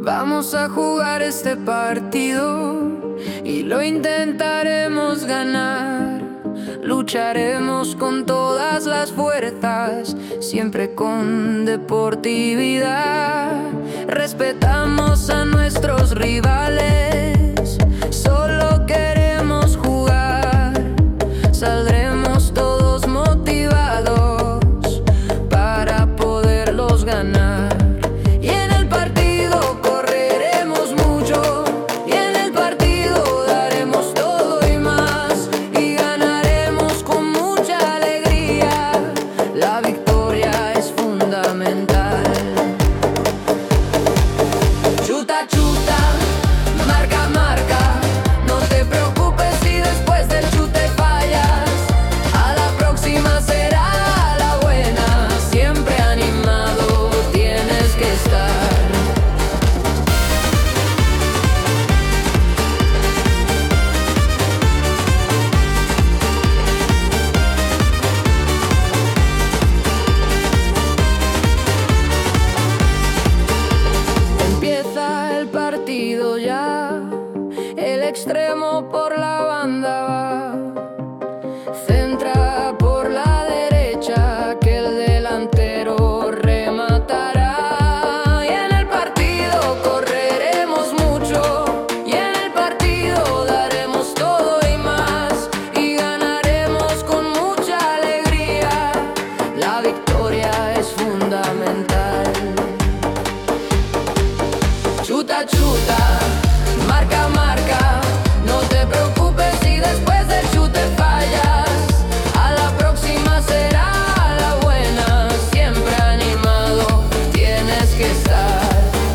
Vamos a jugar este partido y lo intentaremos ganar. Lucharemos con todas las fuerzas, siempre con deportividad. Respetamos a nuestros rivales, solo queremos jugar. Saldremos todos motivados para poderlos ganar. Y en el partido correremos mucho, y en el partido daremos todo y más, y ganaremos con mucha alegría. La victoria es fundamental. Chuta, chuta, marca, marca. No te preocupes si después del chute fallas. A la próxima será la buena. Siempre animado tienes que estar. Empieza el partido ya, el extremo por la banda va, centra por la derecha que el delantero rematará. Y en el partido correremos mucho, y en el partido daremos todo y más, y ganaremos con mucha alegría. La victoria es fundamental. Chuta, chuta, marca, marca. No te preocupes si después del chute fallas. A la próxima será la buena. Siempre animado tienes que estar.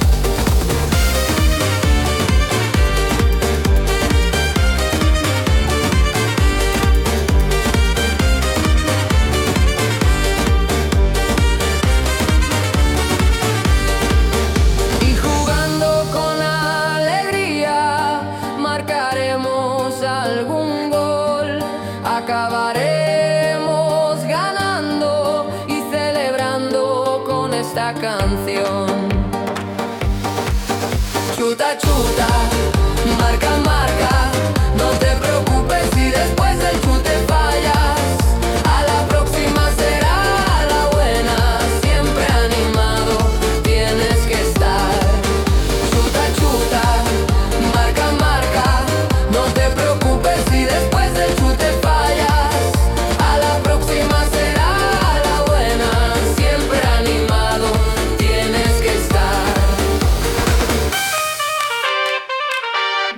Y jugando con alegría marcaremos algún gol. Acabaremos ganando y celebrando con esta canción. Chuta, chuta.